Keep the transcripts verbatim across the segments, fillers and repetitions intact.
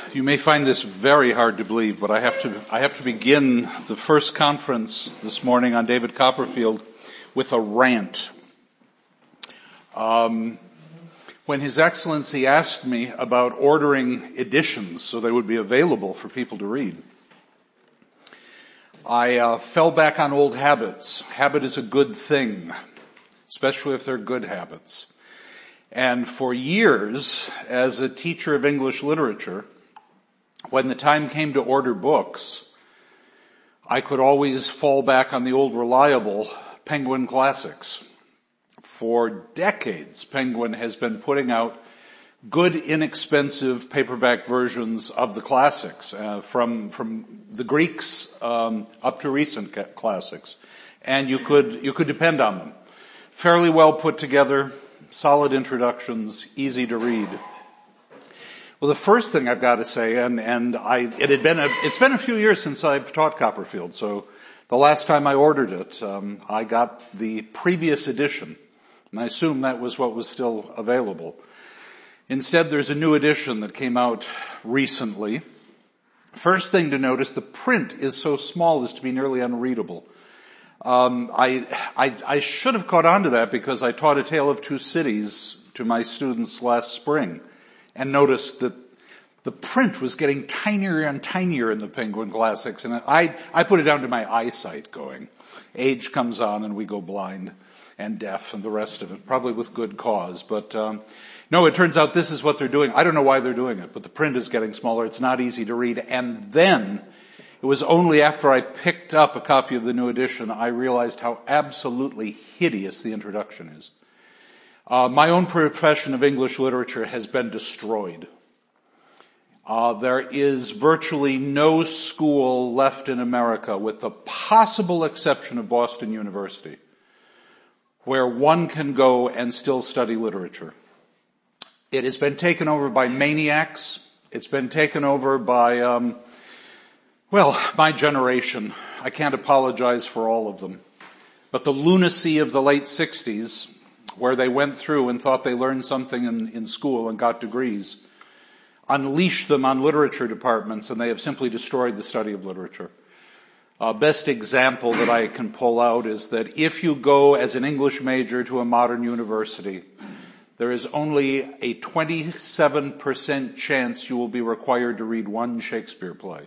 You may find this very hard to believe, but I have to, I have to begin the first conference this morning on David Copperfield with a rant. Um, when His Excellency asked me about ordering editions so they would be available for people to read, I uh, fell back on old habits. Habit is a good thing, especially if they're good habits. And for years, as a teacher of English literature, when the time came to order books, I could always fall back on the old reliable Penguin Classics. For decades, Penguin has been putting out good, inexpensive paperback versions of the classics, uh, from from the Greeks um, up to recent ca- classics, and you could you could depend on them. Fairly well put together, solid introductions, easy to read. Well, the first thing I've got to say, and, and I, it had been a, it's been a few years since I've taught Copperfield, so the last time I ordered it, um, I got the previous edition, and I assume that was what was still available. Instead, there's a new edition that came out recently. First thing to notice, the print is so small as to be nearly unreadable. Um, I, I, I should have caught on to that because I taught A Tale of Two Cities to my students last spring, and noticed that the print was getting tinier and tinier in the Penguin Classics, and I, I put it down to my eyesight going. Age comes on and we go blind and deaf and the rest of it, probably with good cause. But um, no, it turns out this is what they're doing. I don't know why they're doing it, but the print is getting smaller. It's not easy to read. And then it was only after I picked up a copy of the new edition I realized how absolutely hideous the introduction is. Uh, my own profession of English literature has been destroyed. Uh, there is virtually no school left in America, with the possible exception of Boston University, where one can go and still study literature. It has been taken over by maniacs. It's been taken over by, um, well, my generation. I can't apologize for all of them. But the lunacy of the late sixties, where they went through and thought they learned something in, in school and got degrees, unleashed them on literature departments, and they have simply destroyed the study of literature. Uh, best example that I can pull out is that if you go as an English major to a modern university, there is only a twenty-seven percent chance you will be required to read one Shakespeare play.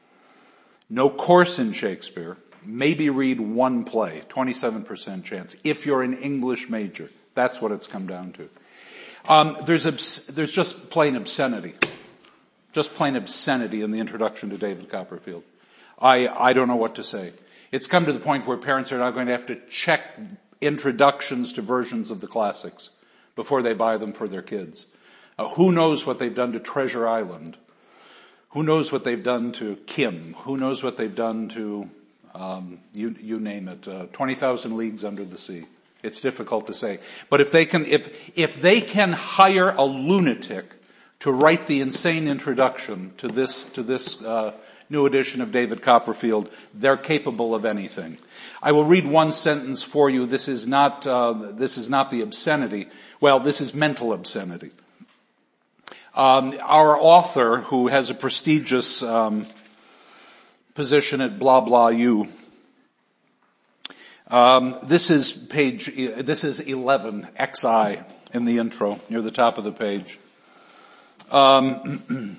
No course in Shakespeare. Maybe read one play, twenty-seven percent chance, if you're an English major. That's what it's come down to. Um, there's obs- there's just plain obscenity. Just plain obscenity in the introduction to David Copperfield. I, I don't know what to say. It's come to the point where parents are now going to have to check introductions to versions of the classics before they buy them for their kids. Uh, who knows what they've done to Treasure Island? Who knows what they've done to Kim? Who knows what they've done to Um, you, you name it, uh, twenty thousand Leagues Under the Sea. It's difficult to say. But if they can, if, if they can hire a lunatic to write the insane introduction to this, to this, uh, new edition of David Copperfield, they're capable of anything. I will read one sentence for you. This is not, uh, this is not the obscenity. Well, this is mental obscenity. Um, our author, who has a prestigious, um, position at blah blah you. Um, this is page, this is eleven, X I in the intro, near the top of the page. Um,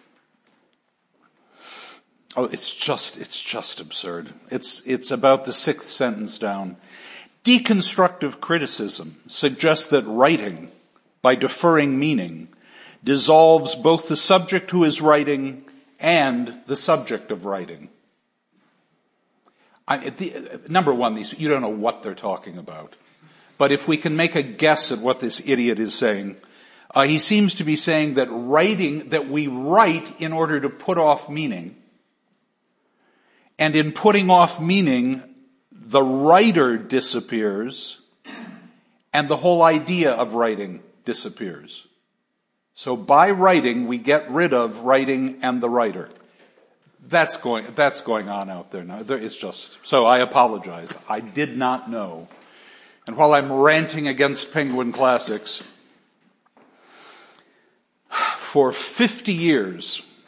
oh, it's just, it's just absurd. It's, it's about the sixth sentence down. Deconstructive criticism suggests that writing, by deferring meaning, dissolves both the subject who is writing and the subject of writing. I, the, number one, these, you don't know what they're talking about. But if we can make a guess at what this idiot is saying, uh, he seems to be saying that writing, that we write in order to put off meaning. And in putting off meaning, the writer disappears and the whole idea of writing disappears. So by writing, we get rid of writing and the writer. That's going, that's going on out there now. There, it's just, so I apologize. I did not know. And while I'm ranting against Penguin Classics, for fifty years,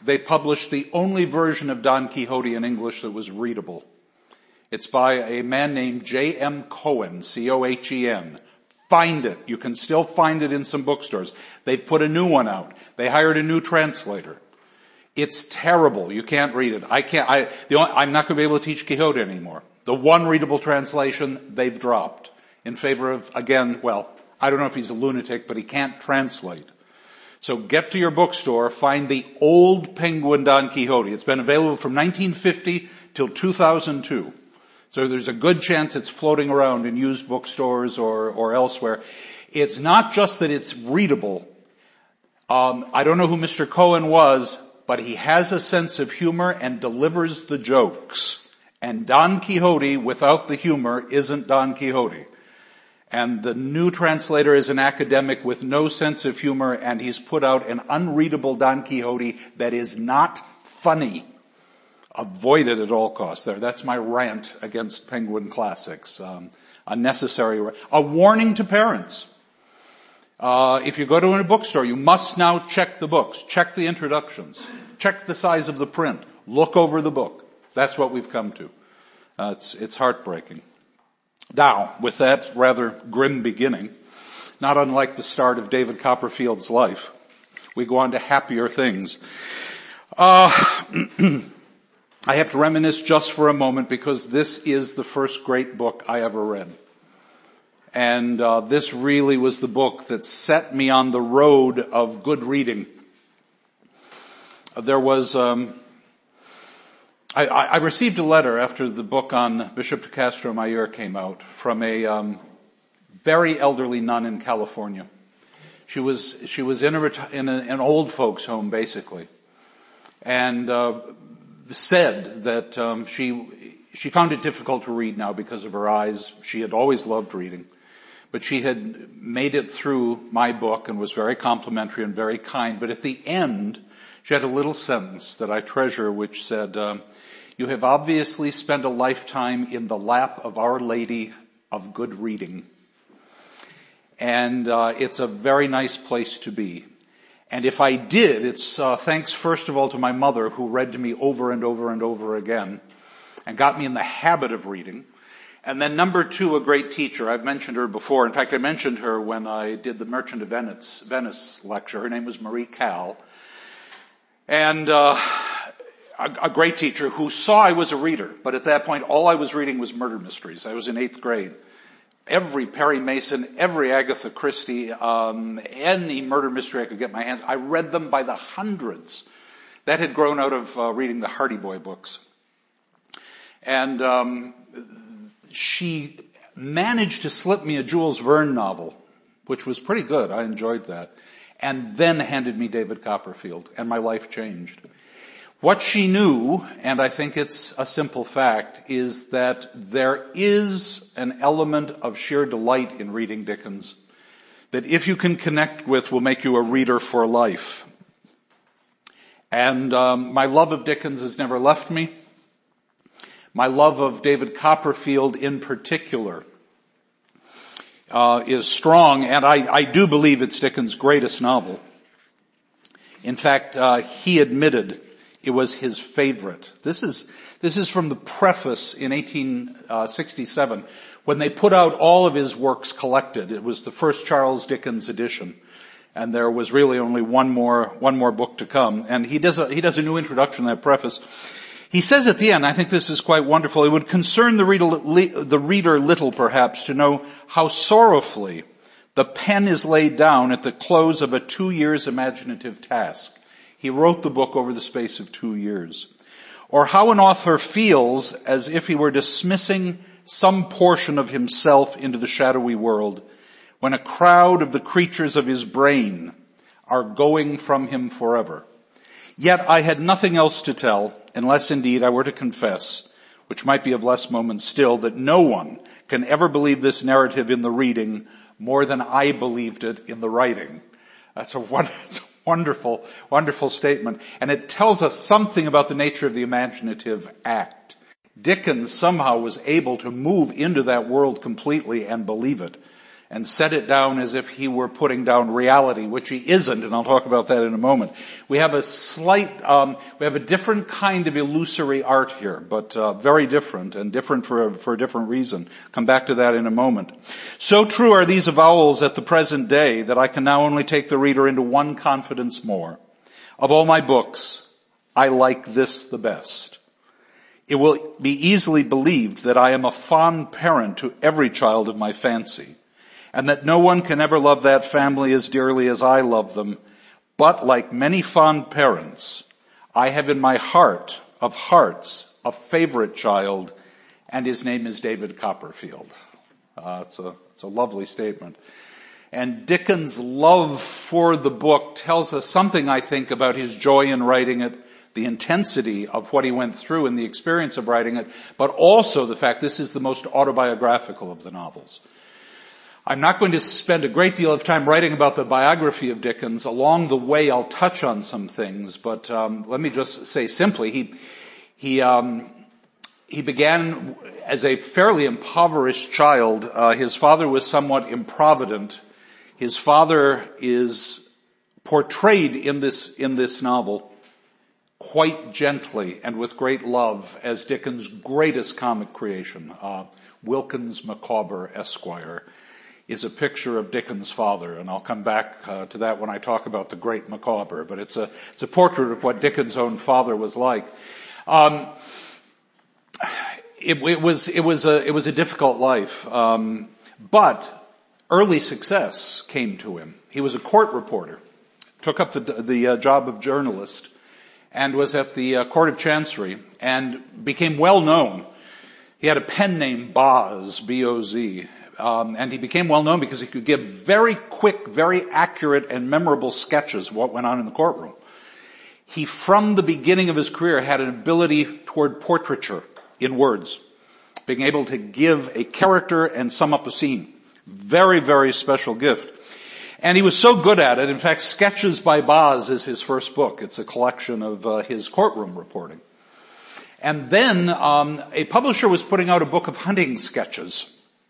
they published the only version of Don Quixote in English that was readable. It's by a man named J M Cohen, C O H E N. Find it. You can still find it in some bookstores. They've put a new one out. They hired a new translator. It's terrible. You can't read it. I can't, I, the only, I'm not going to be able to teach Quixote anymore. The one readable translation, they've dropped in favor of, again, well, I don't know if he's a lunatic, but he can't translate. So get to your bookstore, find the old Penguin Don Quixote. It's been available from nineteen fifty till two thousand two. So there's a good chance it's floating around in used bookstores or, or elsewhere. It's not just that it's readable. Um, I don't know who Mister Cohen was, but he has a sense of humor and delivers the jokes. And Don Quixote without the humor isn't Don Quixote. And the new translator is an academic with no sense of humor, and he's put out an unreadable Don Quixote that is not funny. Avoid it at all costs. There, that's my rant against Penguin Classics. Um, unnecessary. A warning to parents. Uh, if you go to a bookstore, you must now check the books, check the introductions, check the size of the print, look over the book. That's what we've come to. Uh, it's, it's heartbreaking. Now, with that rather grim beginning, not unlike the start of David Copperfield's life, we go on to happier things. Uh, I have to reminisce just for a moment because this is the first great book I ever read. And uh, this really was the book that set me on the road of good reading. There was, um, I, I received a letter after the book on Bishop de Castro Mayor came out from a um, very elderly nun in California. She was she was in, a, in a, an old folks' home basically, and uh, said that um, she she found it difficult to read now because of her eyes. She had always loved reading. But she had made it through my book and was very complimentary and very kind. But at the end, she had a little sentence that I treasure which said, um, you have obviously spent a lifetime in the lap of Our Lady of Good Reading. And uh, it's a very nice place to be. And if I did, it's uh, thanks first of all to my mother who read to me over and over and over again and got me in the habit of reading. And then number two, a great teacher. I've mentioned her before. In fact, I mentioned her when I did the Merchant of Venice, Venice lecture. Her name was Marie Cal. And uh, a, a great teacher who saw I was a reader. But at that point, all I was reading was murder mysteries. I was in eighth grade. Every Perry Mason, every Agatha Christie, um, any murder mystery I could get my hands. I read them by the hundreds. That had grown out of uh, reading the Hardy Boy books. And um she managed to slip me a Jules Verne novel, which was pretty good. I enjoyed that. And then handed me David Copperfield, and my life changed. What she knew, and I think it's a simple fact, is that there is an element of sheer delight in reading Dickens that if you can connect with will make you a reader for life. And um, my love of Dickens has never left me. My love of David Copperfield in particular uh, is strong, and I, I do believe it's Dickens' greatest novel. In fact, uh, he admitted it was his favorite. This is this is from the preface in eighteen sixty-seven when they put out all of his works collected. It was the first Charles Dickens edition, and there was really only one more one more book to come. And he does a, he does a new introduction to that preface. He says at the end, I think this is quite wonderful, it would concern the reader, the reader little perhaps to know how sorrowfully the pen is laid down at the close of a two years imaginative task. He wrote the book over the space of two years. Or how an author feels as if he were dismissing some portion of himself into the shadowy world when a crowd of the creatures of his brain are going from him forever. Yet I had nothing else to tell, unless indeed I were to confess, which might be of less moment still, that no one can ever believe this narrative in the reading more than I believed it in the writing. That's a, that's a wonderful, wonderful statement. And it tells us something about the nature of the imaginative act. Dickens somehow was able to move into that world completely and believe it. and set it down as if he were putting down reality, which he isn't, and I'll talk about that in a moment. We have a slight, um, we have a different kind of illusory art here, but uh, very different, and different for a, for a different reason. Come back to that in a moment. So true are these avowals at the present day that I can now only take the reader into one confidence more. Of all my books, I like this the best. It will be easily believed that I am a fond parent to every child of my fancy, and that no one can ever love that family as dearly as I love them. But like many fond parents, I have in my heart of hearts a favorite child, and his name is David Copperfield. Uh, it's a, it's a lovely statement. And Dickens' love for the book tells us something, I think, about his joy in writing it, the intensity of what he went through and the experience of writing it, but also the fact this is the most autobiographical of the novels. I'm not going to spend a great deal of time writing about the biography of Dickens. Along the way, I'll touch on some things, but um, let me just say simply, he he um, he began as a fairly impoverished child. Uh, his father was somewhat improvident. His father is portrayed in this in this novel quite gently and with great love as Dickens' greatest comic creation. Uh, Wilkins Micawber, Esquire, is a picture of Dickens' father, and I'll come back uh, to that when I talk about the great Micawber, but it's a it's a portrait of what Dickens' own father was like. Um, it, it was it was a it was a difficult life, um, but early success came to him. He was a court reporter, took up the the uh, job of journalist, and was at the uh, Court of Chancery, and became well known. He had a pen name Boz, B O Z. Um, and he became well known because he could give very quick, very accurate and memorable sketches of what went on in the courtroom. He, from the beginning of his career, had an ability toward portraiture in words, being able to give a character and sum up a scene. Very, very special gift. And he was so good at it. In fact, Sketches by Boz is his first book. It's a collection of uh, his courtroom reporting. And then um, a publisher was putting out a book of hunting sketches.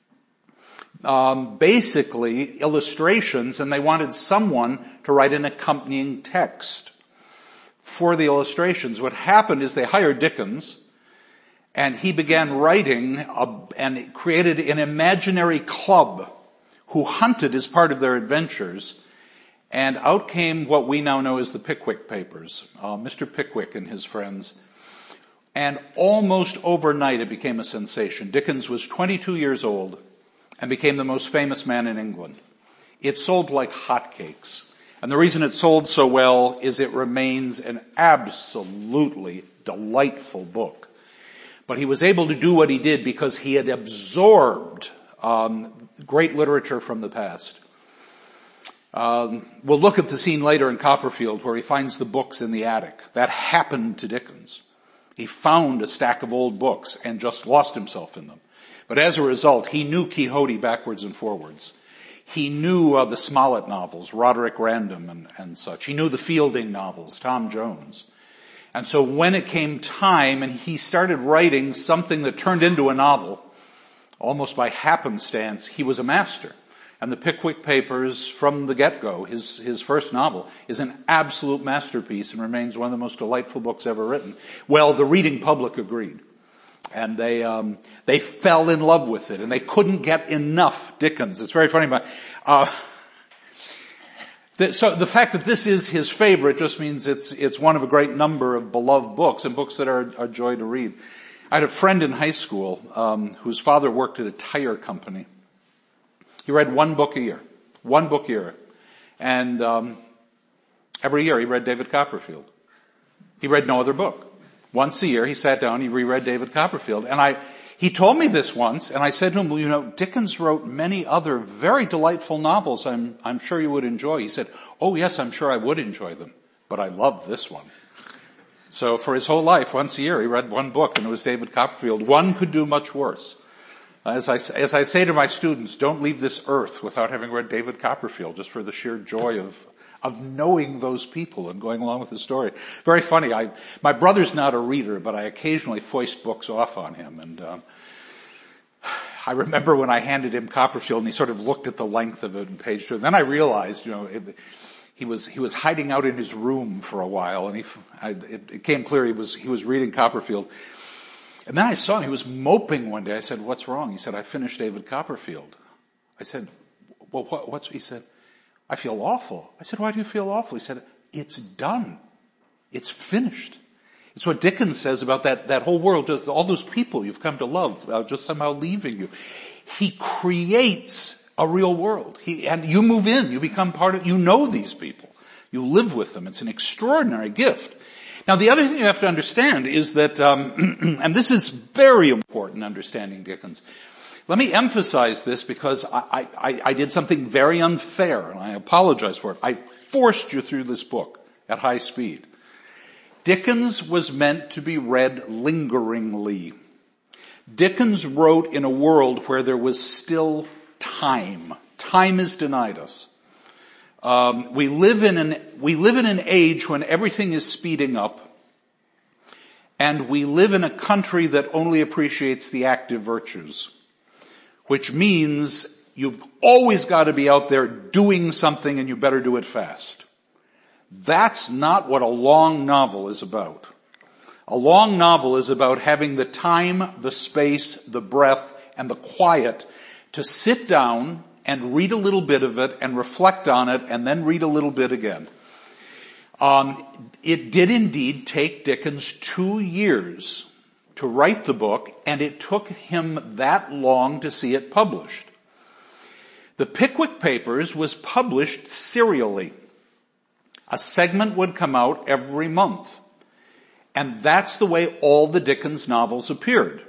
Um, basically illustrations, and they wanted someone to write an accompanying text for the illustrations. What happened is they hired Dickens, and he began writing a, and created an imaginary club who hunted as part of their adventures, and out came what we now know as the Pickwick Papers, uh, Mister Pickwick and his friends. And almost overnight it became a sensation. Dickens was twenty-two years old and became the most famous man in England. It sold like hotcakes. And the reason it sold so well is it remains an absolutely delightful book. But he was able to do what he did because he had absorbed um, great literature from the past. Um, we'll look at the scene later in Copperfield where he finds the books in the attic. That happened to Dickens. He found a stack of old books and just lost himself in them. But as a result, he knew Quixote backwards and forwards. He knew uh, the Smollett novels, Roderick Random and, and such. He knew the Fielding novels, Tom Jones. And so when it came time and he started writing something that turned into a novel, almost by happenstance, he was a master. And the Pickwick Papers, from the get-go, his, his first novel, is an absolute masterpiece and remains one of the most delightful books ever written. Well, the reading public agreed. And they, um, they fell in love with it, and they couldn't get enough Dickens. It's very funny, but, uh, the, so the fact that this is his favorite just means it's, it's one of a great number of beloved books, and books that are a joy to read. I had a friend in high school, um, whose father worked at a tire company. He read one book a year. One book a year. And, um, every year he read David Copperfield. He read no other book. Once a year, he sat down, he reread David Copperfield. And I, he told me this once, and I said to him, well, you know, Dickens wrote many other very delightful novels I'm, I'm sure you would enjoy. He said, oh yes, I'm sure I would enjoy them, but I love this one. So for his whole life, once a year, he read one book, and it was David Copperfield. One could do much worse. As I, as I say to my students, don't leave this earth without having read David Copperfield, just for the sheer joy of of knowing those people and going along with the story. Very funny. I, my brother's not a reader, but I occasionally foist books off on him. And um, I remember when I handed him Copperfield and he sort of looked at the length of it in page two. And then I realized, you know, it, he was, he was hiding out in his room for a while, and he, I, it, it came clear he was, he was reading Copperfield. And then I saw him, he was moping one day. I said, "What's wrong?" He said, "I finished David Copperfield." I said, "Well, what, what's," he said, "I feel awful." I said, "Why do you feel awful?" He said, "It's done. It's finished." It's what Dickens says about that, that whole world, all those people you've come to love, uh, just somehow leaving you. He creates a real world. He, and you move in, you become part of, you know these people. You live with them. It's an extraordinary gift. Now the other thing you have to understand is that, um, and this is very important understanding Dickens. Let me emphasize this because I, I, I did something very unfair and I apologize for it. I forced you through this book at high speed. Dickens was meant to be read lingeringly. Dickens wrote in a world where there was still time. Time is denied us. Um, we live in an we live in an age when everything is speeding up, and we live in a country that only appreciates the active virtues, which means you've always got to be out there doing something, and you better do it fast. That's not what a long novel is about. A long novel is about having the time, the space, the breath, and the quiet to sit down and read a little bit of it and reflect on it and then read a little bit again. Um, it did indeed take Dickens two years to write the book, and it took him that long to see it published. The Pickwick Papers was published serially. A segment would come out every month. And that's the way all the Dickens novels appeared.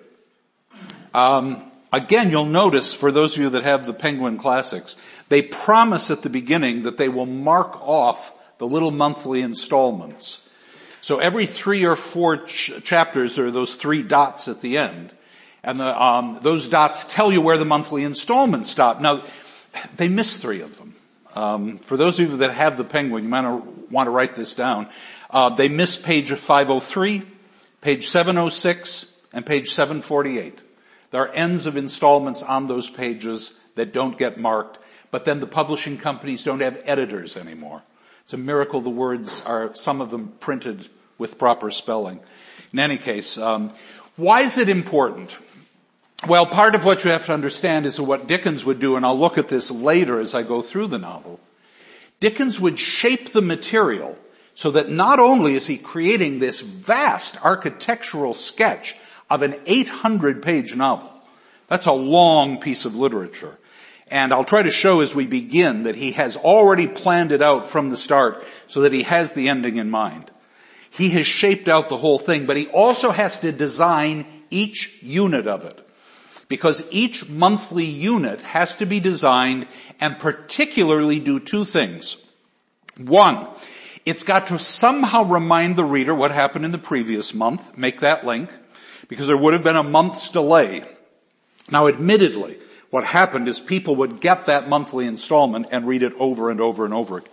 Um, again, you'll notice, for those of you that have the Penguin Classics, they promise at the beginning that they will mark off the little monthly installments. So every three or four ch- chapters, there are those three dots at the end. And the, um, those dots tell you where the monthly installments stop. Now, they miss three of them. Um, for those of you that have the Penguin, you might want to write this down. Uh, they miss page five oh three, page seven oh six, and page seven forty-eight. There are ends of installments on those pages that don't get marked, but then the publishing companies don't have editors anymore. It's a miracle the words are, some of them printed with proper spelling. In any case, um, why is it important? Well, part of what you have to understand is what Dickens would do, and I'll look at this later as I go through the novel. Dickens would shape the material so that not only is he creating this vast architectural sketch of an eight hundred page novel. That's a long piece of literature. And I'll try to show as we begin that he has already planned it out from the start so that he has the ending in mind. He has shaped out the whole thing, but he also has to design each unit of it. Because each monthly unit has to be designed and particularly do two things. One, it's got to somehow remind the reader what happened in the previous month, make that link, because there would have been a month's delay. Now, admittedly, what happened is people would get that monthly installment and read it over and over and over again.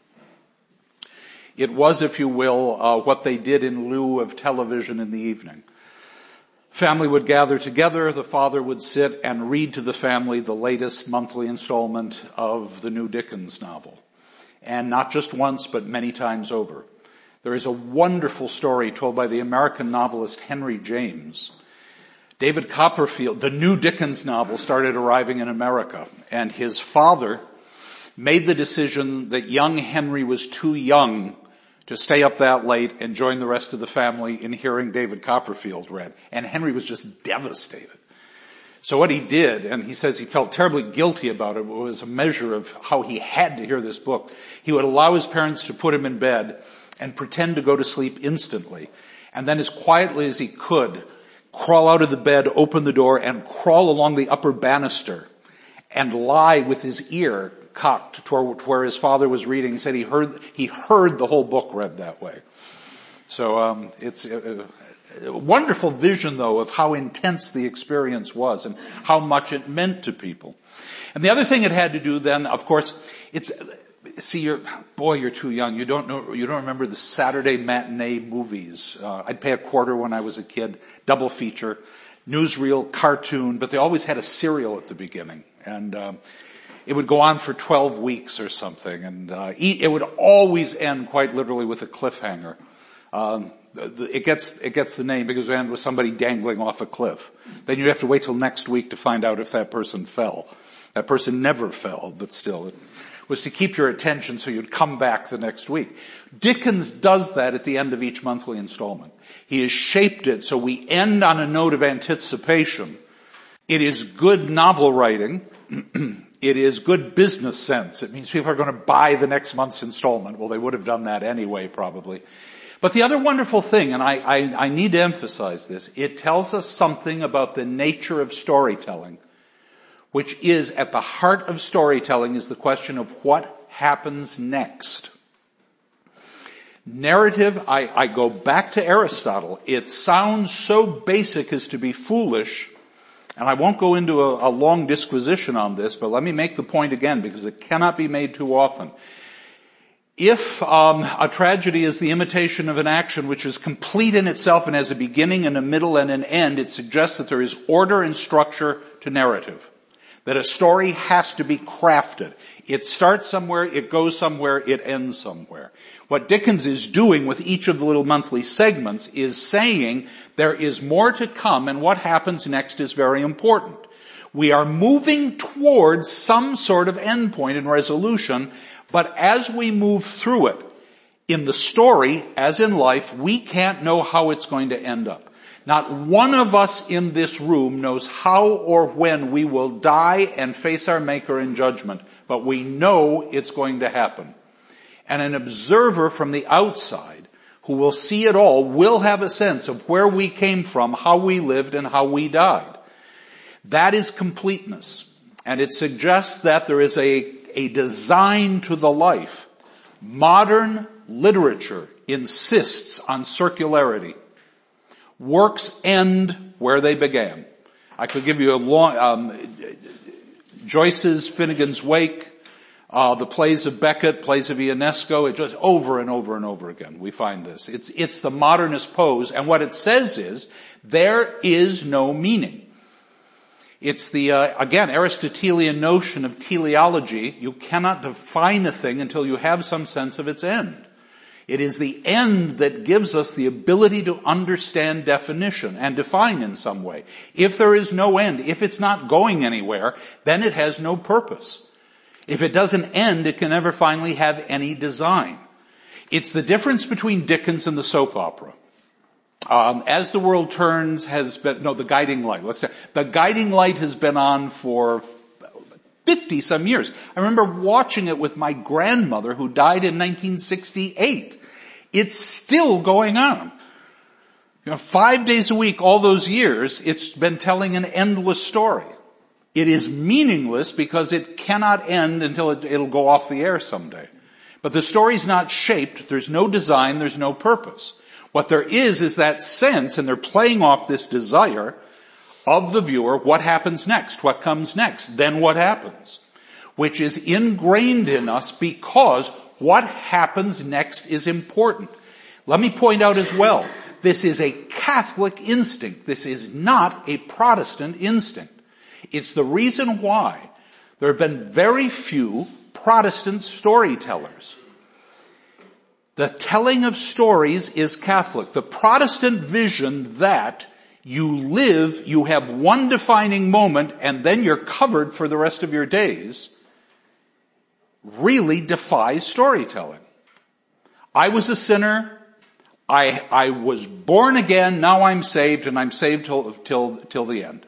It was, if you will, uh, what they did in lieu of television in the evening. Family would gather together, the father would sit and read to the family the latest monthly installment of the new Dickens novel. And not just once, but many times over. There is a wonderful story told by the American novelist Henry James. David Copperfield, the new Dickens novel, started arriving in America, and his father made the decision that young Henry was too young to stay up that late and join the rest of the family in hearing David Copperfield read. And Henry was just devastated. So what he did, and he says he felt terribly guilty about it, was a measure of how he had to hear this book. He would allow his parents to put him in bed and pretend to go to sleep instantly. And then as quietly as he could, crawl out of the bed, open the door, and crawl along the upper banister and lie with his ear cocked toward where his father was reading. He said he heard he heard the whole book read that way. So um, it's a, a wonderful vision, though, of how intense the experience was and how much it meant to people. And the other thing it had to do then, of course, it's see, you're boy, you're too young. You don't know. You don't remember the Saturday matinee movies. Uh, I'd pay a quarter when I was a kid, double feature. newsreel, cartoon, but they always had a serial at the beginning. And um, it would go on for twelve weeks or something. And uh, it would always end quite literally with a cliffhanger. Um, it gets it gets the name because it ended with somebody dangling off a cliff. Then you have to wait till next week to find out if that person fell. That person never fell, but still, it was to keep your attention so you'd come back the next week. Dickens does that at the end of each monthly installment. He has shaped it so we end on a note of anticipation. It is good novel writing. It is good business sense. It means people are going to buy the next month's installment. Well, they would have done that anyway, probably. But the other wonderful thing, and I, I, I need to emphasize this, it tells us something about the nature of storytelling, which is at the heart of storytelling is the question of what happens next. Narrative, I, I go back to Aristotle. It sounds so basic as to be foolish, and I won't go into a, a long disquisition on this, but let me make the point again because it cannot be made too often. If um, a tragedy is the imitation of an action which is complete in itself and has a beginning and a middle and an end, it suggests that there is order and structure to narrative. That a story has to be crafted. It starts somewhere, it goes somewhere, it ends somewhere. What Dickens is doing with each of the little monthly segments is saying there is more to come and what happens next is very important. We are moving towards some sort of endpoint and resolution, but as we move through it, in the story, as in life, we can't know how it's going to end up. Not one of us in this room knows how or when we will die and face our Maker in judgment, but we know it's going to happen. And an observer from the outside who will see it all will have a sense of where we came from, how we lived, and how we died. That is completeness. And it suggests that there is a, a design to the life. Modern literature insists on circularity. Works end where they began. I could give you a long, um, Joyce's Finnegan's Wake, uh, the plays of Beckett, plays of Ionesco, it just over and over and over again we find this. It's, it's the modernist pose, and what it says is, there is no meaning. It's the, uh, again, Aristotelian notion of teleology. You cannot define a thing until you have some sense of its end. It is the end that gives us the ability to understand definition and define in some way. If there is no end, if it's not going anywhere, then it has no purpose. If it doesn't end, it can never finally have any design. It's the difference between Dickens and the soap opera. Um, As the World Turns has been, no, The Guiding Light. Let's say, The Guiding Light has been on for fifty some years. I remember watching it with my grandmother who died in nineteen sixty-eight. It's still going on. You know, five days a week, all those years, it's been telling an endless story. It is meaningless because it cannot end until it, it'll go off the air someday. But the story's not shaped. There's no design. There's no purpose. What there is is that sense, and they're playing off this desire of the viewer, what happens next, what comes next, then what happens, which is ingrained in us because what happens next is important. Let me point out as well, this is a Catholic instinct. This is not a Protestant instinct. It's the reason why there have been very few Protestant storytellers. The telling of stories is Catholic. The Protestant vision that you live, you have one defining moment, and then you're covered for the rest of your days, really defies storytelling. I was a sinner. I, I was born again. Now I'm saved, and I'm saved till, till, till the end.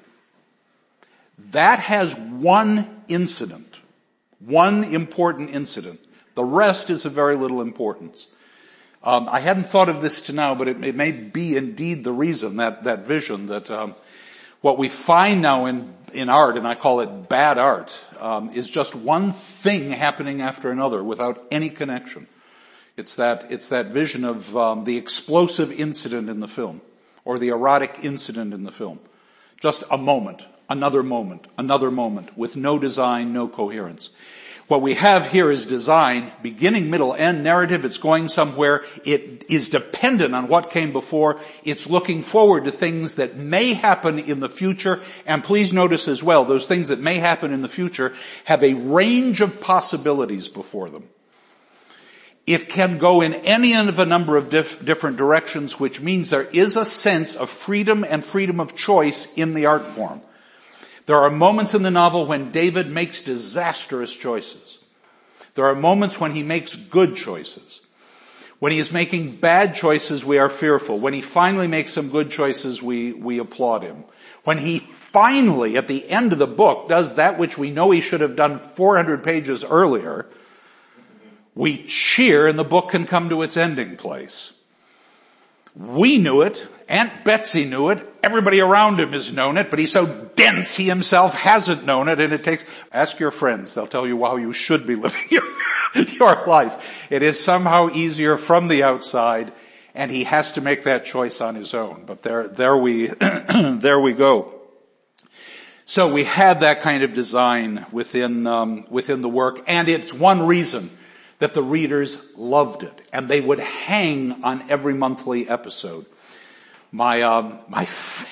That has one incident, one important incident. The rest is of very little importance. Um, I hadn't thought of this to now, but it, it may be indeed the reason, that, that vision, that um, what we find now in, in art, and I call it bad art, um, is just one thing happening after another without any connection. It's that, it's that vision of um, the explosive incident in the film, or the erotic incident in the film. Just a moment, another moment, another moment, with no design, no coherence. What we have here is design, beginning, middle, end narrative. It's going somewhere. It is dependent on what came before. It's looking forward to things that may happen in the future. And please notice as well, those things that may happen in the future have a range of possibilities before them. It can go in any of a number of dif- different directions, which means there is a sense of freedom and freedom of choice in the art form. There are moments in the novel when David makes disastrous choices. There are moments when he makes good choices. When he is making bad choices, we are fearful. When he finally makes some good choices, we, we applaud him. When he finally, at the end of the book, does that which we know he should have done four hundred pages earlier, we cheer and the book can come to its ending place. We knew it. Aunt Betsy knew it. Everybody around him has known it, but he's so dense he himself hasn't known it, and it takes, ask your friends, they'll tell you how you should be living your, your life. It is somehow easier from the outside, and he has to make that choice on his own. But there, there we, there we go. So we have that kind of design within, um, within the work, and it's one reason that the readers loved it, and they would hang on every monthly episode. My, um, my,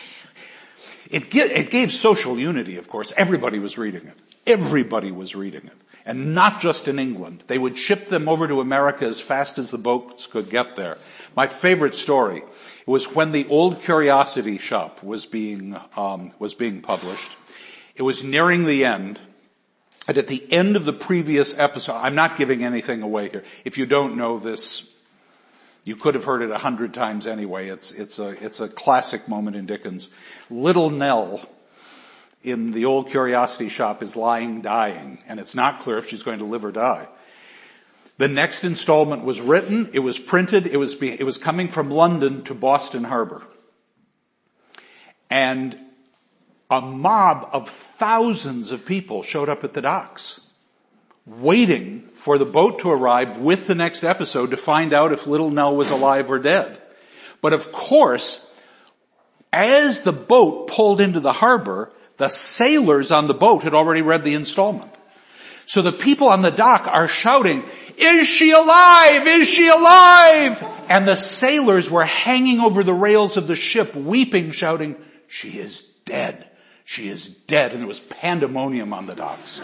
it, ge- it gave social unity, of course. Everybody was reading it. Everybody was reading it. And not just in England. They would ship them over to America as fast as the boats could get there. My favorite story was when the Old Curiosity Shop was being, um, was being published. It was nearing the end. And at the end of the previous episode, I'm not giving anything away here. If you don't know this, you could have heard it a hundred times anyway. It's, it's a, it's a classic moment in Dickens. Little Nell in the Old Curiosity Shop is lying dying, and it's not clear if she's going to live or die. The next installment was written, it was printed, it was, it was coming from London to Boston Harbor. And a mob of thousands of people showed up at the docks, waiting for the boat to arrive with the next episode to find out if Little Nell was alive or dead. But of course, as the boat pulled into the harbor, the sailors on the boat had already read the installment. So the people on the dock are shouting, "Is she alive? Is she alive?" And the sailors were hanging over the rails of the ship, weeping, shouting, "She is dead. She is dead." And there was pandemonium on the docks.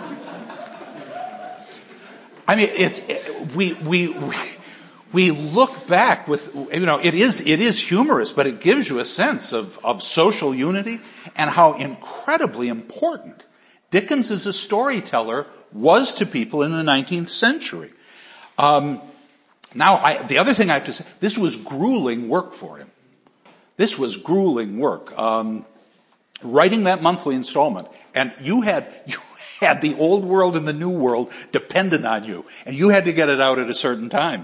I mean, it's, it, we, we, we, we look back with, you know, it is, it is humorous, but it gives you a sense of, of social unity and how incredibly important Dickens as a storyteller was to people in the nineteenth century. Um, now, I, the other thing I have to say, this was grueling work for him. This was grueling work. Um, writing that monthly installment, and you had, you had the old world and the new world dependent on you, and you had to get it out at a certain time.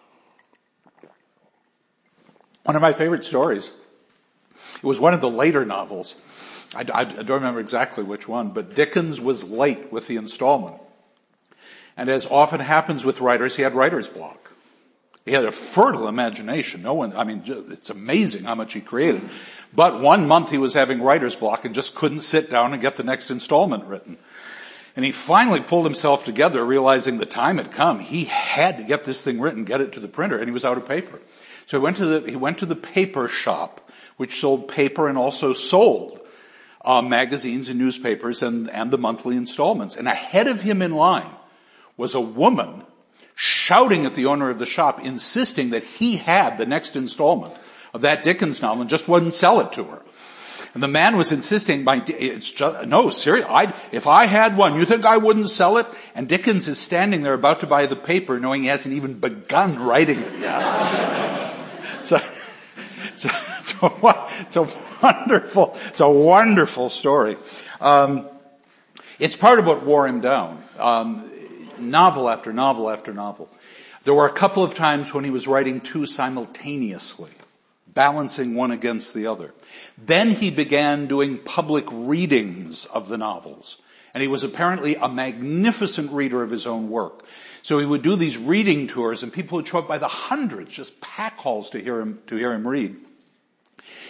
One of my favorite stories, it was one of the later novels. I, I, I don't remember exactly which one, but Dickens was late with the installment. And as often happens with writers, he had writer's block. He had a fertile imagination. No one, I mean, it's amazing how much he created. But one month he was having writer's block and just couldn't sit down and get the next installment written. And he finally pulled himself together, realizing the time had come. He had to get this thing written, get it to the printer, and he was out of paper. So he went to the, he went to the paper shop, which sold paper and also sold uh, magazines and newspapers and, and the monthly installments. And ahead of him in line was a woman shouting at the owner of the shop, insisting that he had the next installment of that Dickens novel and just wouldn't sell it to her. And the man was insisting, by, it's just, no, seriously, I, if I had one, you think I wouldn't sell it? And Dickens is standing there about to buy the paper, knowing he hasn't even begun writing it yet. so, so, it's a, it's a wonderful, it's a wonderful story. Um, it's part of what wore him down. Um, novel after novel after novel. There were a couple of times when he was writing two simultaneously, balancing one against the other. Then he began doing public readings of the novels. And he was apparently a magnificent reader of his own work. So he would do these reading tours, and people would show up by the hundreds, just pack halls to hear him, to hear him read.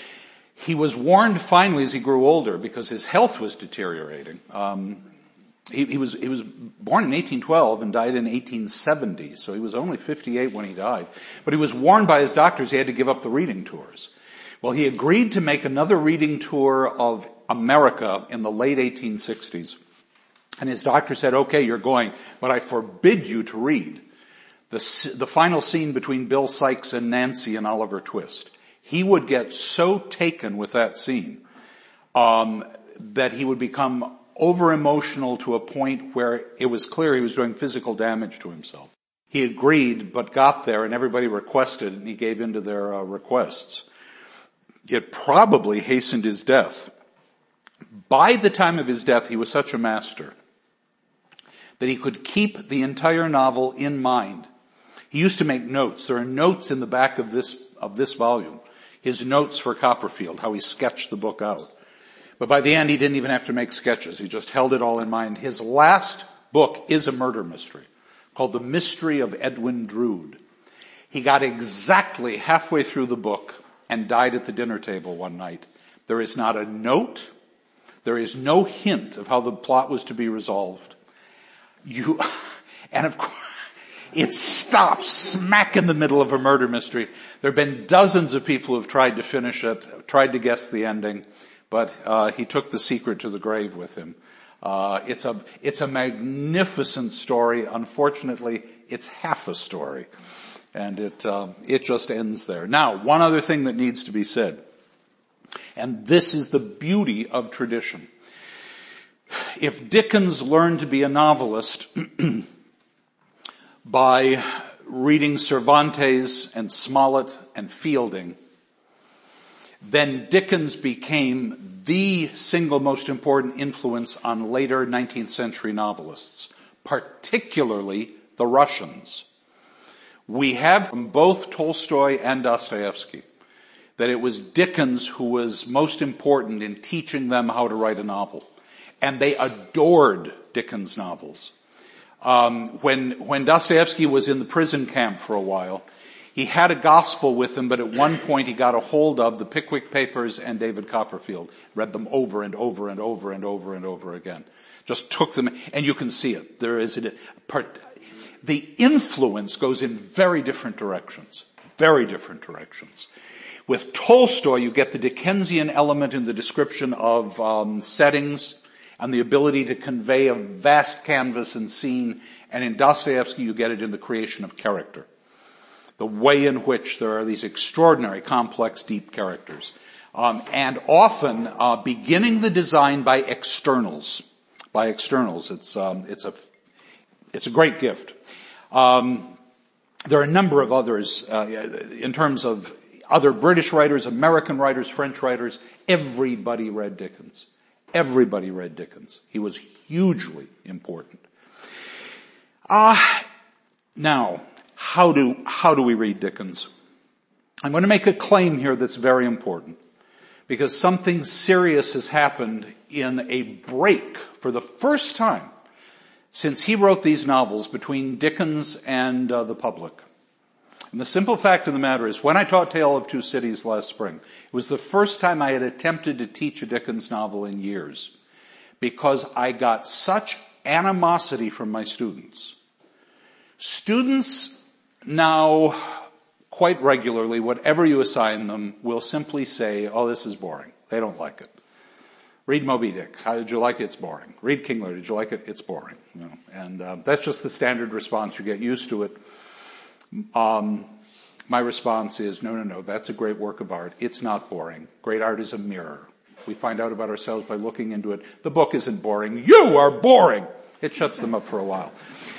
He was warned finally as he grew older, because his health was deteriorating. Um, he, he was he was born in eighteen twelve and died in eighteen seventy, so he was only fifty-eight when he died. But he was warned by his doctors he had to give up the reading tours. Well, he agreed to make another reading tour of America in the late eighteen sixties. And his doctor said, okay, you're going, but I forbid you to read the, the final scene between Bill Sikes and Nancy and Oliver Twist. He would get so taken with that scene um, that he would become over-emotional to a point where it was clear he was doing physical damage to himself. He agreed, but got there, and everybody requested, and he gave in to their uh, requests. It probably hastened his death. By the time of his death, he was such a master that he could keep the entire novel in mind. He used to make notes. There are notes in the back of this of this volume. His notes for Copperfield, how he sketched the book out. But by the end, he didn't even have to make sketches. He just held it all in mind. His last book is a murder mystery called The Mystery of Edwin Drood. He got exactly halfway through the book and died at the dinner table one night. There is not a note. There is no hint of how the plot was to be resolved. You, and of course, it stops smack in the middle of a murder mystery. There have been dozens of people who have tried to finish it, tried to guess the ending, but uh, he took the secret to the grave with him. Uh, it's a, it's a magnificent story. Unfortunately, it's half a story. And it, uh, it just ends there. Now, one other thing that needs to be said. And this is the beauty of tradition. If Dickens learned to be a novelist by reading Cervantes and Smollett and Fielding, then Dickens became the single most important influence on later nineteenth century novelists, particularly the Russians. We have from both Tolstoy and Dostoevsky that it was Dickens who was most important in teaching them how to write a novel. And they adored Dickens' novels. Um, when, when Dostoevsky was in the prison camp for a while, he had a gospel with him, but at one point he got a hold of the Pickwick Papers and David Copperfield, read them over and over and over and over and over again. Just took them, and you can see it. There is a part, the influence goes in very different directions. Very different directions. With Tolstoy, you get the Dickensian element in the description of um, settings and the ability to convey a vast canvas and scene. And in Dostoevsky, you get it in the creation of character. The way in which there are these extraordinary, complex, deep characters. Um, and often uh, beginning the design by externals. By externals. It's, um, it's, a, it's a great gift. Um, there are a number of others uh, in terms of other British writers, American writers, French writers. Everybody read Dickens. Everybody read Dickens. He was hugely important. Ah, uh, now, how do, how do we read Dickens? I'm going to make a claim here that's very important, because something serious has happened in a break for the first time since he wrote these novels between Dickens and uh, the public. And the simple fact of the matter is, when I taught Tale of Two Cities last spring, it was the first time I had attempted to teach a Dickens novel in years, because I got such animosity from my students. Students now, quite regularly, whatever you assign them, will simply say, oh, this is boring. They don't like it. Read Moby Dick. How did you like it? It's boring. Read King Lear. Did you like it? It's boring. You know, and uh, that's just the standard response. You get used to it. Um, my response is, no, no, no, that's a great work of art. It's not boring. Great art is a mirror. We find out about ourselves by looking into it. The book isn't boring. You are boring. It shuts them up for a while.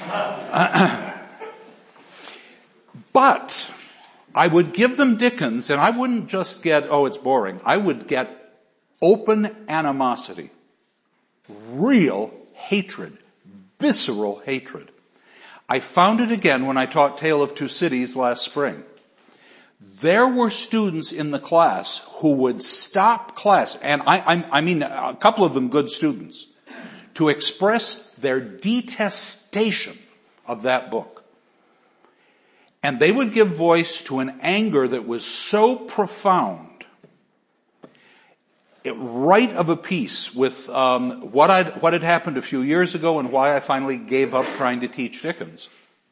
But I would give them Dickens, and I wouldn't just get, oh, it's boring. I would get open animosity, real hatred, visceral hatred. I found it again when I taught Tale of Two Cities last spring. There were students in the class who would stop class, and I, I, I mean a couple of them good students, to express their detestation of that book. And they would give voice to an anger that was so profound it, right of a piece with um, what I'd, what had happened a few years ago and why I finally gave up trying to teach Dickens.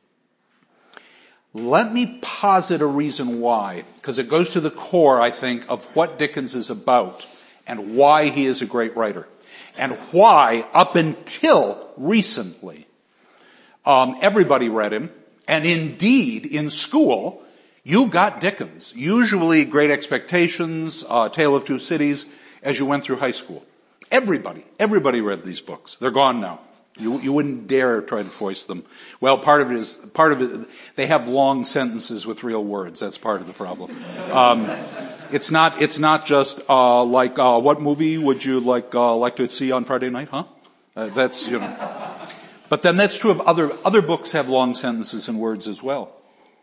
Let me posit a reason why, because it goes to the core, I think, of what Dickens is about and why he is a great writer. And why, up until recently, um, everybody read him. And indeed, in school, you got Dickens. Usually Great Expectations, uh, Tale of Two Cities, as you went through high school. Everybody, everybody read these books. They're gone now. You, you wouldn't dare try to voice them. Well, part of it is, part of it, they have long sentences with real words. That's part of the problem. Um, it's not, it's not just, uh, like, uh, what movie would you like, uh, like to see on Friday night, huh? Uh, that's, you know. But then that's true of other, other books have long sentences and words as well.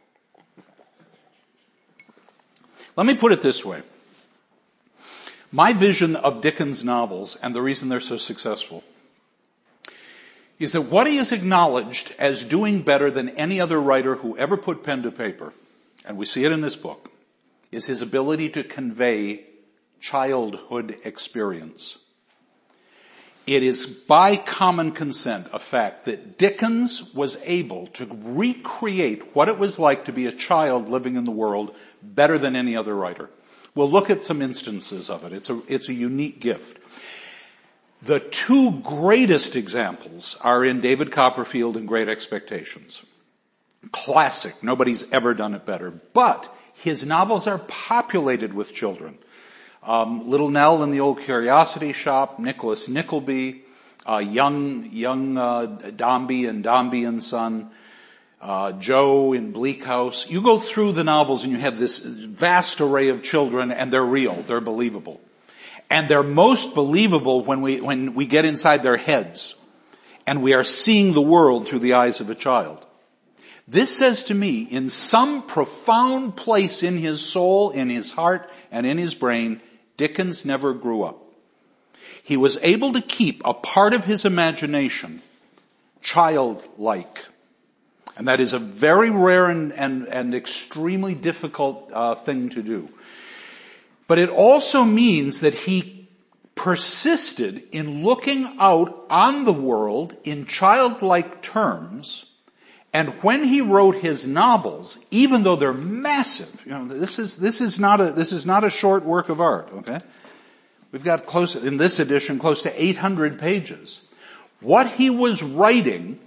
Let me put it this way. My vision of Dickens' novels, and the reason they're so successful, is that what he is acknowledged as doing better than any other writer who ever put pen to paper, and we see it in this book, is his ability to convey childhood experience. It is by common consent a fact that Dickens was able to recreate what it was like to be a child living in the world better than any other writer. We'll look at some instances of it. It's a, it's a unique gift. The two greatest examples are in David Copperfield and Great Expectations. Classic. Nobody's ever done it better. But his novels are populated with children. Um, Little Nell in the Old Curiosity Shop, Nicholas Nickleby, uh, young, young, uh, Dombey and Dombey and Son, uh, Joe in Bleak House. You go through the novels and you have this vast array of children, and they're real. They're believable. And they're most believable when we, when we get inside their heads and we are seeing the world through the eyes of a child. This says to me, in some profound place in his soul, in his heart, and in his brain, Dickens never grew up. He was able to keep a part of his imagination childlike. And that is a very rare and, and, and extremely difficult uh, thing to do. But it also means that he persisted in looking out on the world in childlike terms. And when he wrote his novels, even though they're massive, you know, this is, this is not a, this is not a short work of art, okay? We've got close, in this edition, close to eight hundred pages. What he was writing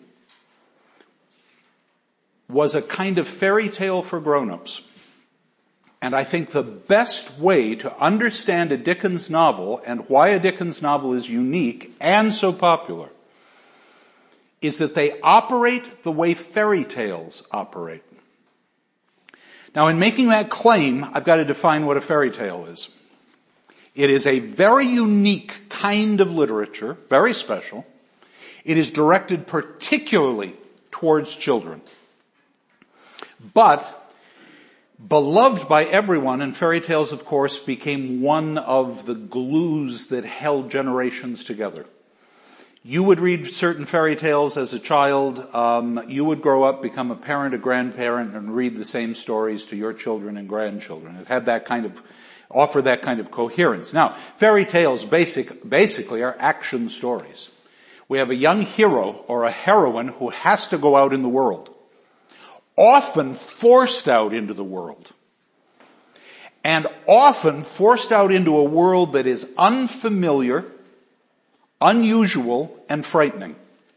was a kind of fairy tale for grown-ups. And I think the best way to understand a Dickens novel and why a Dickens novel is unique and so popular is that they operate the way fairy tales operate. Now, in making that claim, I've got to define what a fairy tale is. It is a very unique kind of literature, very special. It is directed particularly towards children. But beloved by everyone, and fairy tales, of course, became one of the glues that held generations together. You would read certain fairy tales as a child. Um, you would grow up, become a parent, a grandparent, and read the same stories to your children and grandchildren. It had that kind of, offer that kind of coherence. Now, fairy tales basic, basically are action stories. We have a young hero or a heroine who has to go out in the world, often forced out into the world, and often forced out into a world that is unfamiliar, unusual, and frightening.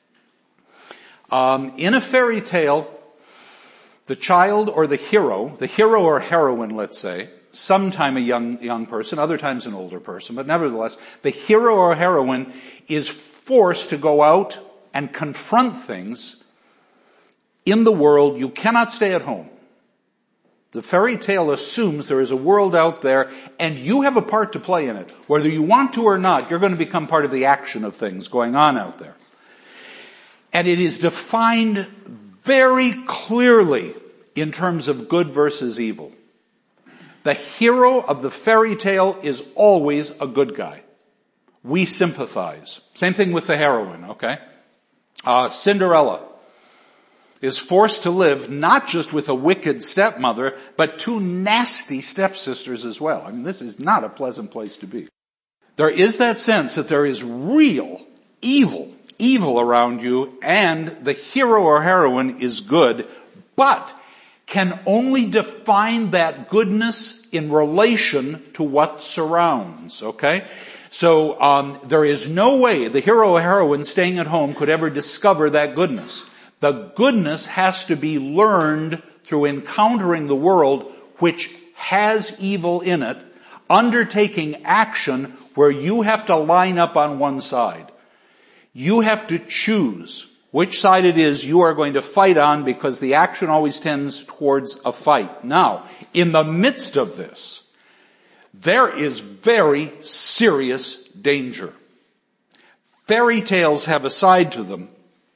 Um, in a fairy tale, the child or the hero, the hero or heroine, let's say, sometime a young young person, other times an older person, but nevertheless, the hero or heroine is forced to go out and confront things in the world. You cannot stay at home. The fairy tale assumes there is a world out there, and you have a part to play in it. Whether you want to or not, you're going to become part of the action of things going on out there. And it is defined very clearly in terms of good versus evil. The hero of the fairy tale is always a good guy. We sympathize. Same thing with the heroine, okay? Uh, Cinderella is forced to live not just with a wicked stepmother, but two nasty stepsisters as well. I mean, this is not a pleasant place to be. There is that sense that there is real evil, evil around you, and the hero or heroine is good, but can only define that goodness in relation to what surrounds, okay? So um, there is no way the hero or heroine staying at home could ever discover that goodness. The goodness has to be learned through encountering the world which has evil in it, undertaking action where you have to line up on one side. You have to choose which side it is you are going to fight on, because the action always tends towards a fight. Now, in the midst of this, there is very serious danger. Fairy tales have a side to them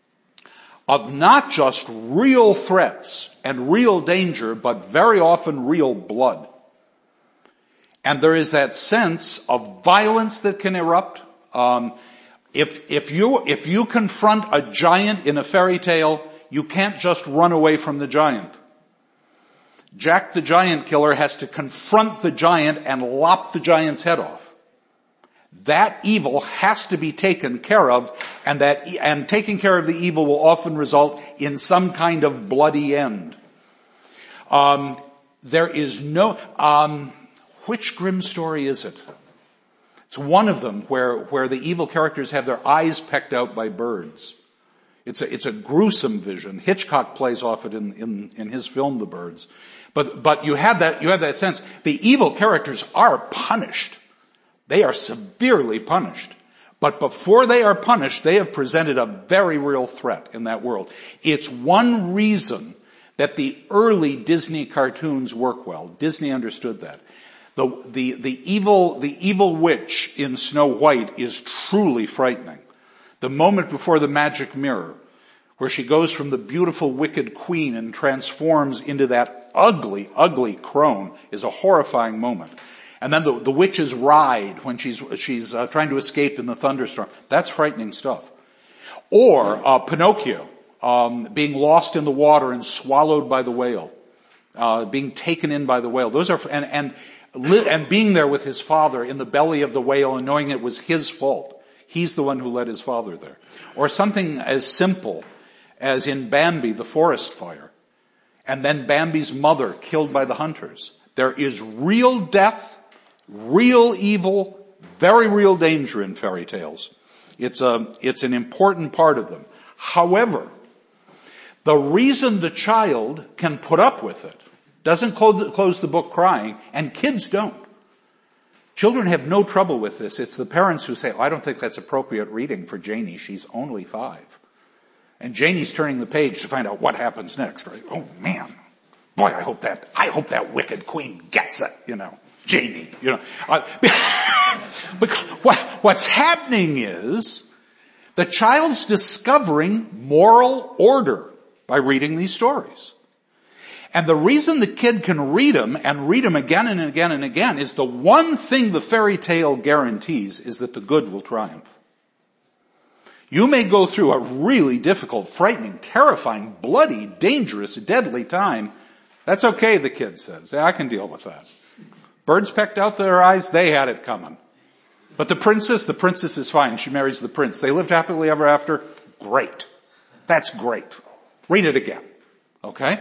of not just real threats and real danger, but very often real blood. And there is that sense of violence that can erupt. Um, if, if you, if you confront a giant in a fairy tale, you can't just run away from the giant. Jack the Giant Killer has to confront the giant and lop the giant's head off. That evil has to be taken care of, and that, and taking care of the evil will often result in some kind of bloody end. Um, there is no, um, which Grimm story is it? It's one of them where, where the evil characters have their eyes pecked out by birds. It's a, it's a gruesome vision. Hitchcock plays off it in, in, in his film, The Birds. But, but you have that, you have that sense. The evil characters are punished. They are severely punished. But before they are punished, they have presented a very real threat in that world. It's one reason that the early Disney cartoons work well. Disney understood that. The, the, the evil, the evil witch in Snow White is truly frightening. The moment before the magic mirror, where she goes from the beautiful wicked queen and transforms into that ugly, ugly crone, is a horrifying moment. And then the, the witch's ride when she's, she's uh, trying to escape in the thunderstorm. That's frightening stuff. Or, uh, Pinocchio, um, being lost in the water and swallowed by the whale. Uh, being taken in by the whale. Those are, and, and, and being there with his father in the belly of the whale and knowing it was his fault. He's the one who led his father there. Or something as simple as in Bambi, the forest fire. And then Bambi's mother killed by the hunters. There is real death, real evil, very real danger in fairy tales. It's a, it's an important part of them. However, the reason the child can put up with it doesn't close, close the book crying, and kids don't. Children have no trouble with this. It's the parents who say, oh, I don't think that's appropriate reading for Janie. She's only five. And Janie's turning the page to find out what happens next, right? Oh man, boy, I hope that, I hope that wicked queen gets it, you know. Janie, you know. Uh, but what, what's happening is the child's discovering moral order by reading these stories. And the reason the kid can read them and read them again and again and again is the one thing the fairy tale guarantees is that the good will triumph. You may go through a really difficult, frightening, terrifying, bloody, dangerous, deadly time. That's okay, the kid says. Yeah, I can deal with that. Birds pecked out their eyes, they had it coming. But the princess, the princess is fine. She marries the prince. They lived happily ever after. Great. That's great. Read it again. Okay?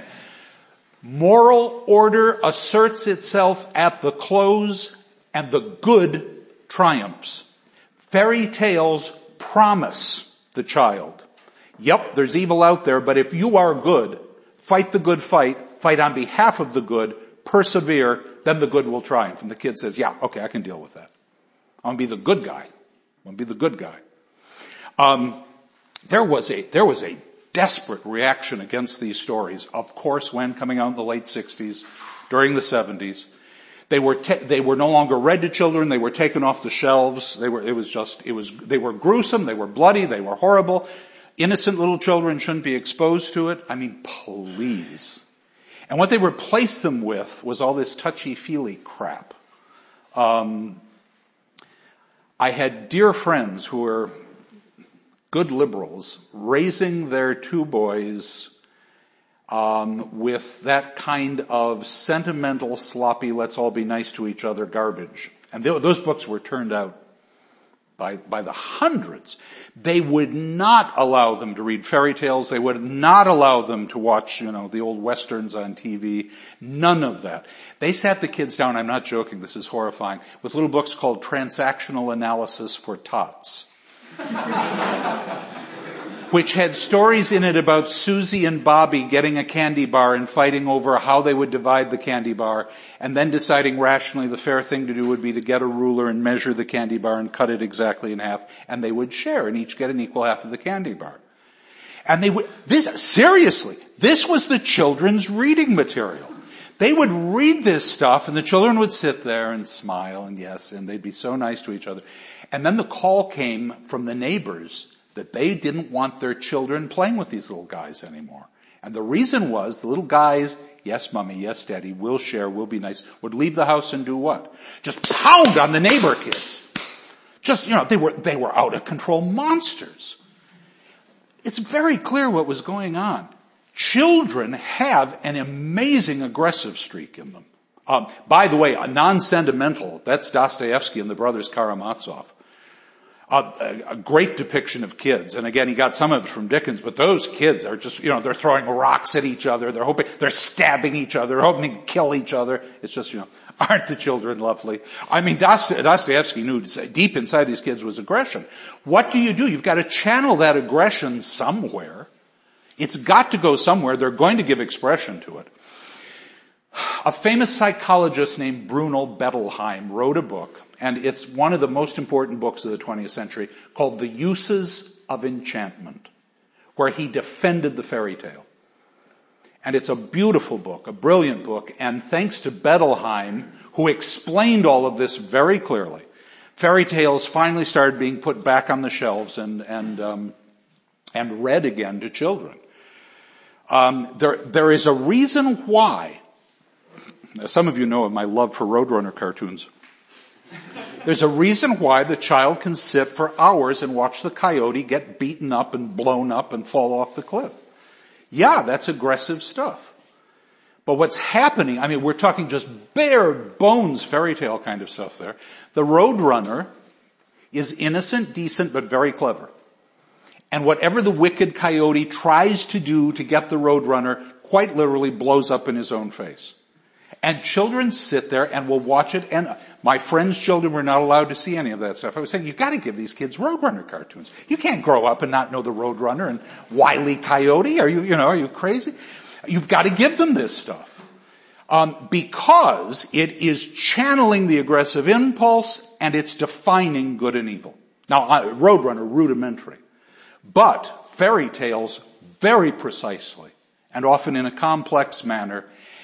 Moral order asserts itself at the close, and the good triumphs. Fairy tales promise the child. Yep, there's evil out there, but if you are good, fight the good fight, fight on behalf of the good, persevere, then the good will triumph. And the kid says, yeah, okay, I can deal with that. I'm going to be the good guy. I'm going to be the good guy. Um, there was a, there was a desperate reaction against these stories, of course, when coming out in the late sixties, during the seventies. They were, ta- they were no longer read to children. They were taken off the shelves. They were, it was just, it was, they were gruesome. They were bloody. They were horrible. Innocent little children shouldn't be exposed to it. I mean, please. And what they replaced them with was all this touchy-feely crap. Um, I had dear friends who were good liberals raising their two boys um, with that kind of sentimental, sloppy, let's all be nice to each other garbage. And th- those books were turned out. by, by the hundreds. They would not allow them to read fairy tales. They would not allow them to watch, you know, the old westerns on T V. None of that. They sat the kids down, I'm not joking, this is horrifying, with little books called Transactional Analysis for Tots. Which had stories in it about Susie and Bobby getting a candy bar and fighting over how they would divide the candy bar, and then deciding rationally the fair thing to do would be to get a ruler and measure the candy bar and cut it exactly in half, and they would share and each get an equal half of the candy bar. And they would, this, seriously, this was the children's reading material. They would read this stuff and the children would sit there and smile and yes, and they'd be so nice to each other. And then the call came from the neighbors that they didn't want their children playing with these little guys anymore. And the reason was the little guys, yes mommy, yes daddy, we'll share, we'll be nice, would leave the house and do what? Just pound on the neighbor kids. Just, you know, they were, they were out of control monsters. It's very clear what was going on. Children have an amazing aggressive streak in them. Um, by the way, a non-sentimental, that's Dostoevsky and the brothers Karamazov. Uh, a, a great depiction of kids. And again, he got some of it from Dickens, but those kids are just, you know, they're throwing rocks at each other. They're hoping, they're stabbing each other, hoping to kill each other. It's just, you know, aren't the children lovely? I mean, Dostoevsky knew deep inside these kids was aggression. What do you do? You've got to channel that aggression somewhere. It's got to go somewhere. They're going to give expression to it. A famous psychologist named Bruno Bettelheim wrote a book, and it's one of the most important books of the twentieth century, called The Uses of Enchantment, where he defended the fairy tale. And it's a beautiful book, a brilliant book, and thanks to Bettelheim, who explained all of this very clearly, fairy tales finally started being put back on the shelves and and um, and read again to children. Um, there there is a reason why. Now, some of you know of my love for Roadrunner cartoons. There's a reason why the child can sit for hours and watch the coyote get beaten up and blown up and fall off the cliff. Yeah, that's aggressive stuff. But what's happening, I mean, we're talking just bare bones fairy tale kind of stuff there. The Roadrunner is innocent, decent, but very clever. And whatever the wicked coyote tries to do to get the Roadrunner quite literally blows up in his own face. And children sit there and will watch it, and my friends' children were not allowed to see any of that stuff. I was saying, you've got to give these kids Roadrunner cartoons. You can't grow up and not know the Roadrunner and Wile E. Coyote. Are you, you know, are you crazy? You've got to give them this stuff. Um, because it is channeling the aggressive impulse and it's defining good and evil. Now, uh, Roadrunner, rudimentary. But fairy tales, very precisely, and often in a complex manner.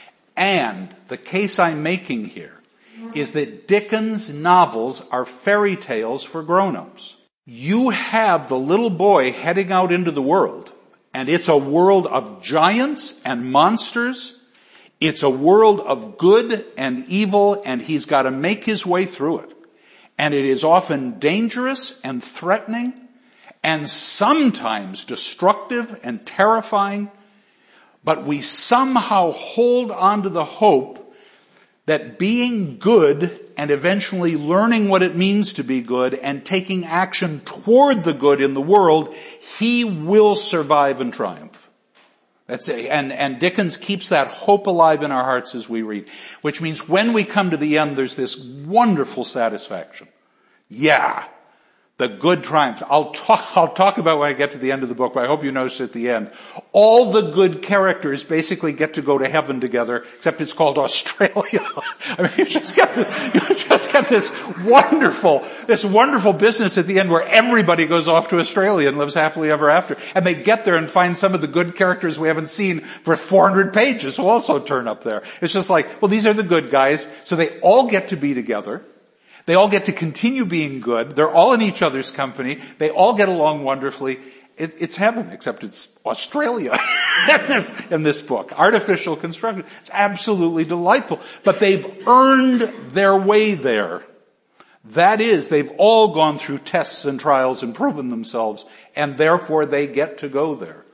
And the case I'm making here is that Dickens' novels are fairy tales for grown-ups. You have the little boy heading out into the world, and it's a world of giants and monsters. It's a world of good and evil, and he's got to make his way through it. And it is often dangerous and threatening, and sometimes destructive and terrifying. But we somehow hold on to the hope that being good and eventually learning what it means to be good and taking action toward the good in the world, he will survive and triumph. That's it. And, and Dickens keeps that hope alive in our hearts as we read, which means when we come to the end, there's this wonderful satisfaction. Yeah. The good triumph. I'll talk, I'll talk about when I get to the end of the book, but I hope you notice at the end. All the good characters basically get to go to heaven together, except it's called Australia. I mean, you just get this, you just get this wonderful, this wonderful business at the end where everybody goes off to Australia and lives happily ever after. And they get there and find some of the good characters we haven't seen for four hundred pages who also turn up there. It's just like, well, these are the good guys, so they all get to be together. They all get to continue being good. They're all in each other's company. They all get along wonderfully. It, it's heaven, except it's Australia in this, in this book. Artificial construction. It's absolutely delightful. But they've earned their way there. That is, they've all gone through tests and trials and proven themselves, and therefore they get to go there.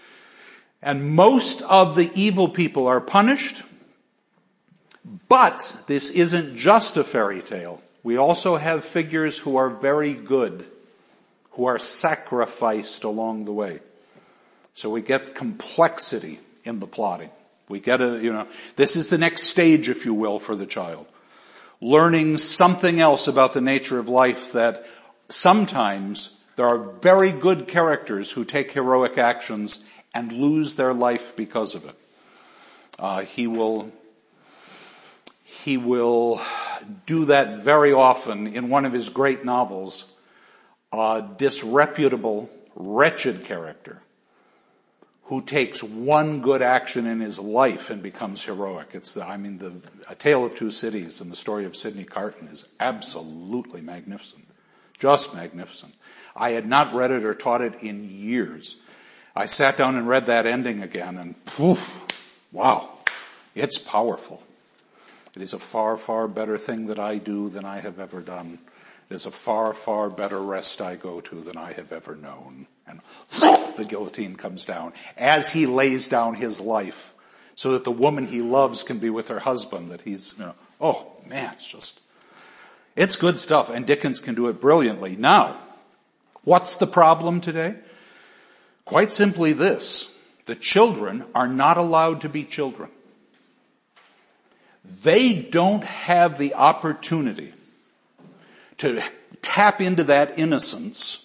And most of the evil people are punished, but this isn't just a fairy tale. we also have figures who are very good, who are sacrificed along the way. So we get complexity in the plotting. We get a, you know, this is the next stage, if you will, for the child. Learning something else about the nature of life, that sometimes there are very good characters who take heroic actions and lose their life because of it. Uh, he will, he will do that very often in one of his great novels, a disreputable, wretched character who takes one good action in his life and becomes heroic. It's the, I mean, the A Tale of Two Cities and the story of Sidney Carton is absolutely magnificent. Just magnificent. I had not read it or taught it in years. I sat down and read that ending again and poof, wow, it's powerful. It is a far, far better thing that I do than I have ever done. It is a far, far better rest I go to than I have ever known. And the guillotine comes down as he lays down his life so that the woman he loves can be with her husband, that he's, you know, oh man, it's just, it's good stuff, and Dickens can do it brilliantly. Now, what's the problem today? Quite simply this: the children are not allowed to be children. They don't have the opportunity to tap into that innocence,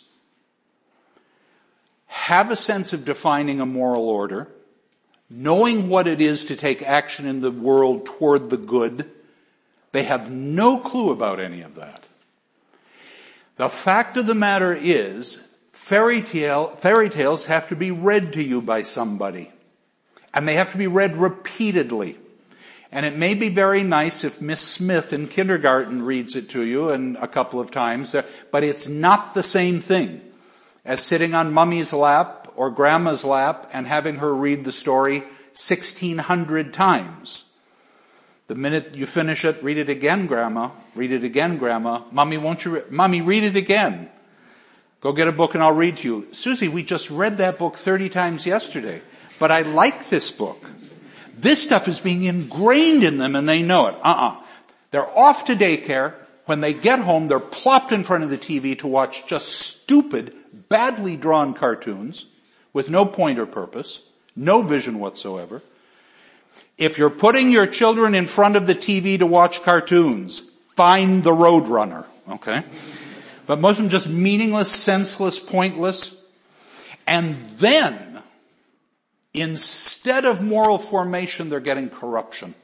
have a sense of defining a moral order, knowing what it is to take action in the world toward the good. They have no clue about any of that. The fact of the matter is, fairy tale, fairy tales have to be read to you by somebody. And they have to be read repeatedly. And it may be very nice if Miss Smith in kindergarten reads it to you and a couple of times, but it's not the same thing as sitting on Mummy's lap or Grandma's lap and having her read the story sixteen hundred times. The minute you finish it, read it again, Grandma. Read it again, Grandma. Mommy, won't you, re- Mommy, read it again. Go get a book and I'll read to you. Susie, we just read that book thirty times yesterday, but I like this book. This stuff is being ingrained in them and they know it. Uh-uh. They're off to daycare. When they get home, they're plopped in front of the T V to watch just stupid, badly drawn cartoons with no point or purpose, no vision whatsoever. If you're putting your children in front of the T V to watch cartoons, find the Roadrunner, okay? But most of them just meaningless, senseless, pointless. And then, instead of moral formation, they're getting corruption.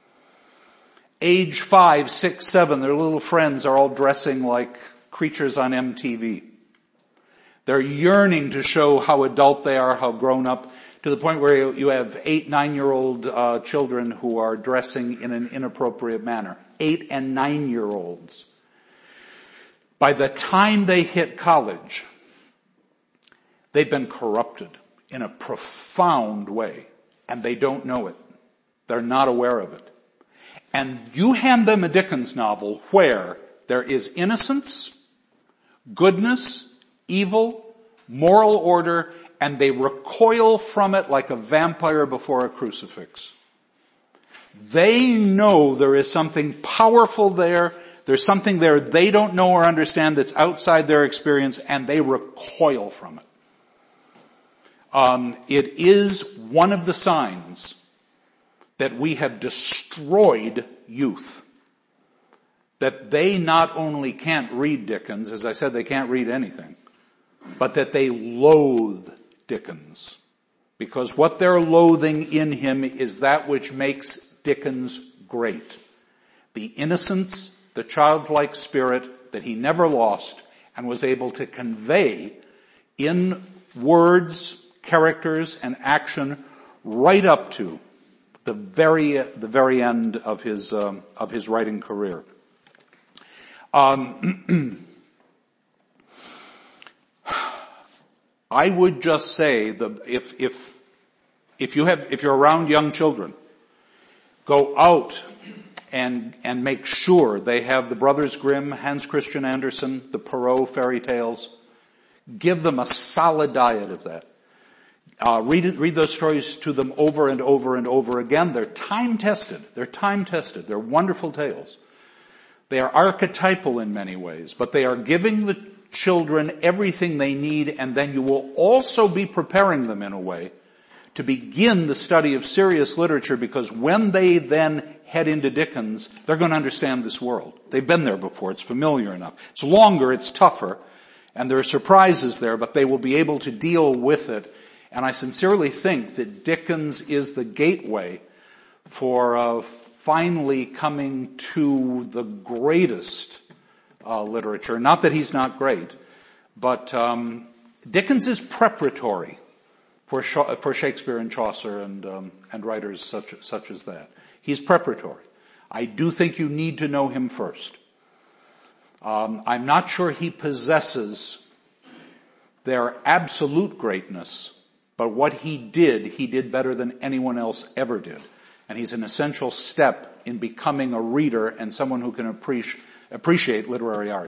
Age five, six, seven, their little friends are all dressing like creatures on M T V. They're yearning to show how adult they are, how grown up, to the point where you have eight, nine-year-old uh, children who are dressing in an inappropriate manner. Eight and nine-year-olds. By the time they hit college, they've been corrupted in a profound way, and they don't know it. They're not aware of it. And you hand them a Dickens novel where there is innocence, goodness, evil, moral order, and they recoil from it like a vampire before a crucifix. They know there is something powerful there. There's something there they don't know or understand that's outside their experience, and they recoil from it. Um, it is one of the signs that we have destroyed youth. That they not only can't read Dickens, as I said, they can't read anything, but that they loathe Dickens. Because what they're loathing in him is that which makes Dickens great. The innocence, the childlike spirit that he never lost and was able to convey in words, characters, and action right up to the very the very end of his um, of his writing career. Um, I would just say that if if if you have if you're around young children, go out and and make sure they have the Brothers Grimm, Hans Christian Andersen, the Perrault fairy tales. Give them a solid diet of that. Uh, read it, read those stories to them over and over and over again. They're time tested. They're time tested. They're wonderful tales. They are archetypal in many ways, but they are giving the children everything they need, and then you will also be preparing them in a way to begin the study of serious literature, because when they then head into Dickens, they're going to understand this world. They've been there before. It's familiar enough. It's longer, it's tougher, and there are surprises there, but they will be able to deal with it. And I sincerely think that Dickens is the gateway for uh, finally coming to the greatest uh, literature. Not that he's not great, but um, Dickens is preparatory for for Shakespeare and Chaucer and um, and writers such such as that. He's preparatory. I do think you need to know him first. Um, I'm not sure he possesses their absolute greatness, but what he did, he did better than anyone else ever did. And he's an essential step in becoming a reader and someone who can appreciate appreciate literary art.